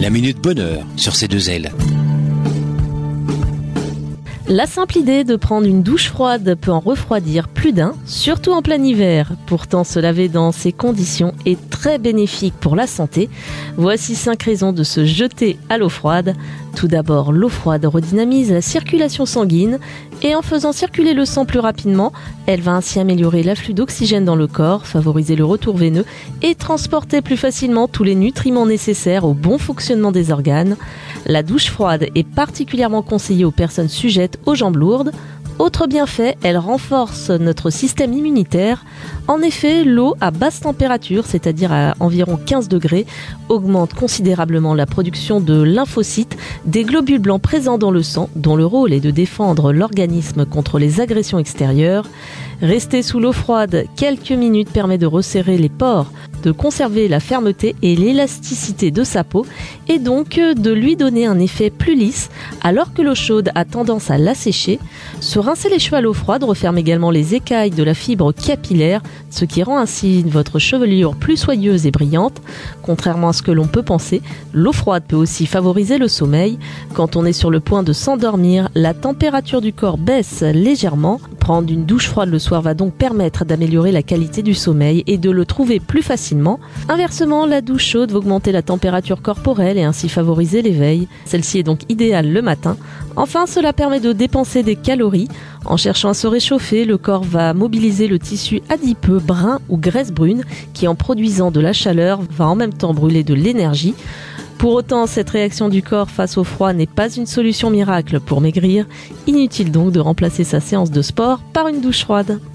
La Minute Bonheur sur ces deux ailes. La simple idée de prendre une douche froide peut en refroidir plus d'un, surtout en plein hiver. Pourtant, se laver dans ces conditions est très bénéfique pour la santé. Voici 5 raisons de se jeter à l'eau froide. Tout d'abord, l'eau froide redynamise la circulation sanguine et en faisant circuler le sang plus rapidement, elle va ainsi améliorer l'afflux d'oxygène dans le corps, favoriser le retour veineux et transporter plus facilement tous les nutriments nécessaires au bon fonctionnement des organes. La douche froide est particulièrement conseillée aux personnes sujettes aux jambes lourdes. Autre bienfait, elle renforce notre système immunitaire. En effet, l'eau à basse température, c'est-à-dire à environ 15 degrés, augmente considérablement la production de lymphocytes, des globules blancs présents dans le sang, dont le rôle est de défendre l'organisme contre les agressions extérieures. Rester sous l'eau froide quelques minutes permet de resserrer les pores, de conserver la fermeté et l'élasticité de sa peau et donc de lui donner un effet plus lisse, alors que l'eau chaude a tendance à l'assécher. Se rincer les cheveux à l'eau froide referme également les écailles de la fibre capillaire, ce qui rend ainsi votre chevelure plus soyeuse et brillante. Contrairement à ce que l'on peut penser, l'eau froide peut aussi favoriser le sommeil. Quand on est sur le point de s'endormir, la température du corps baisse légèrement. Prendre une douche froide le soir va donc permettre d'améliorer la qualité du sommeil et de le trouver plus facilement. Inversement, la douche chaude va augmenter la température corporelle et ainsi favoriser l'éveil. Celle-ci est donc idéale le matin. Enfin, cela permet de dépenser des calories. En cherchant à se réchauffer, le corps va mobiliser le tissu adipeux brun ou graisse brune qui, en produisant de la chaleur, va en même temps brûler de l'énergie. Pour autant, cette réaction du corps face au froid n'est pas une solution miracle pour maigrir. Inutile donc de remplacer sa séance de sport par une douche froide.